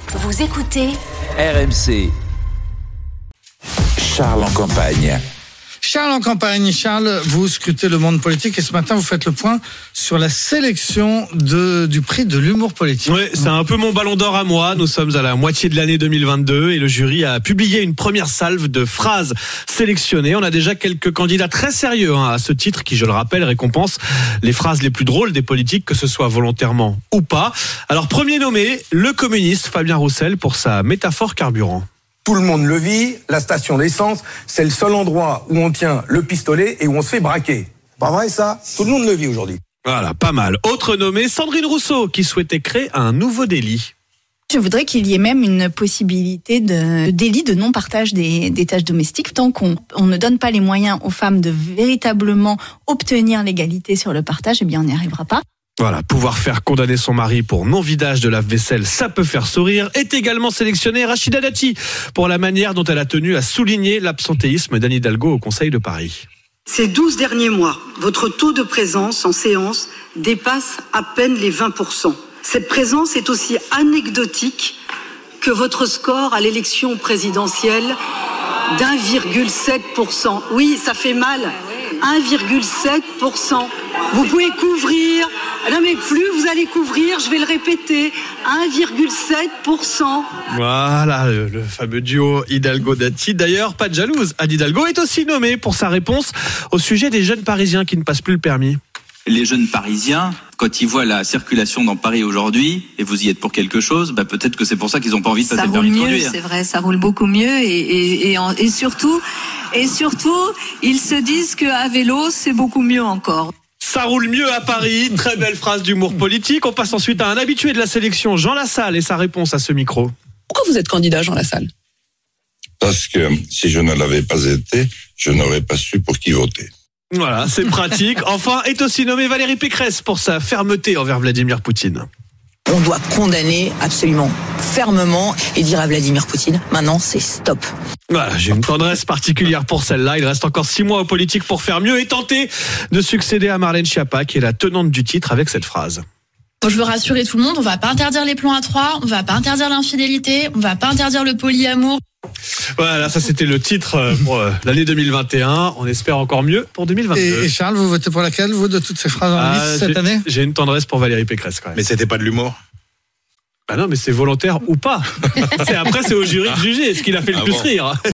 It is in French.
Vous écoutez RMC. Charles en campagne. Charles en campagne. Charles, vous scrutez le monde politique et ce matin, vous faites le point sur la sélection du prix de l'humour politique. Oui, c'est un peu mon ballon d'or à moi. Nous sommes à la moitié de l'année 2022 et le jury a publié une première salve de phrases sélectionnées. On a déjà quelques candidats très sérieux à ce titre qui, je le rappelle, récompense les phrases les plus drôles des politiques, que ce soit volontairement ou pas. Alors, premier nommé, le communiste Fabien Roussel pour sa métaphore carburant. Tout le monde le vit, la station d'essence, c'est le seul endroit où on tient le pistolet et où on se fait braquer. Pas vrai ça ? Tout le monde le vit aujourd'hui. Voilà, pas mal. Autre nommé, Sandrine Rousseau, qui souhaitait créer un nouveau délit. Je voudrais qu'il y ait même une possibilité de délit de non-partage des tâches domestiques. Tant qu'on ne donne pas les moyens aux femmes de véritablement obtenir l'égalité sur le partage, eh bien on n'y arrivera pas. Voilà, pouvoir faire condamner son mari pour non-vidage de lave-vaisselle, ça peut faire sourire. Est également sélectionnée Rachida Dati pour la manière dont elle a tenu à souligner l'absentéisme d'Anne Hidalgo au Conseil de Paris. Ces 12 derniers mois, votre taux de présence en séance dépasse à peine les 20%. Cette présence est aussi anecdotique que votre score à l'élection présidentielle d'1,7%. Oui, ça fait mal. 1,7%. Vous pouvez couvrir. Non mais plus vous allez couvrir, je vais le répéter. 1,7%. Voilà, le fameux duo Hidalgo-Dati. D'ailleurs, pas de jalouse. Anne Hidalgo est aussi nommée pour sa réponse au sujet des jeunes Parisiens qui ne passent plus le permis. Les jeunes Parisiens, quand ils voient la circulation dans Paris aujourd'hui, et vous y êtes pour quelque chose, peut-être que c'est pour ça qu'ils n'ont pas envie de passer le permis de conduire. Ça roule mieux, c'est vrai, ça roule beaucoup mieux et surtout, ils se disent qu'à vélo, c'est beaucoup mieux encore. Ça roule mieux à Paris. Très belle phrase d'humour politique. On passe ensuite à un habitué de la sélection, Jean Lassalle, et sa réponse à ce micro. Pourquoi vous êtes candidat, Jean Lassalle ? Parce que si je ne l'avais pas été, je n'aurais pas su pour qui voter. Voilà, c'est pratique. Enfin, est aussi nommée Valérie Pécresse pour sa fermeté envers Vladimir Poutine. On doit condamner absolument fermement et dire à Vladimir Poutine, maintenant c'est stop. Voilà, j'ai une tendresse particulière pour celle-là. Il reste encore 6 mois aux politiques pour faire mieux et tenter de succéder à Marlène Schiappa, qui est la tenante du titre avec cette phrase. Je veux rassurer tout le monde, on va pas interdire les plans à 3, on va pas interdire l'infidélité, on va pas interdire le polyamour. Voilà, ça c'était le titre pour l'année 2021. On espère encore mieux pour 2022. Et Charles, vous votez pour laquelle, vous, de toutes ces phrases en lice cette année ? J'ai une tendresse pour Valérie Pécresse quand même. Mais c'était pas de l'humour ? Bah non, mais c'est volontaire ou pas. Après, c'est au jury de juger. Est-ce qu'il a fait le plus rire ?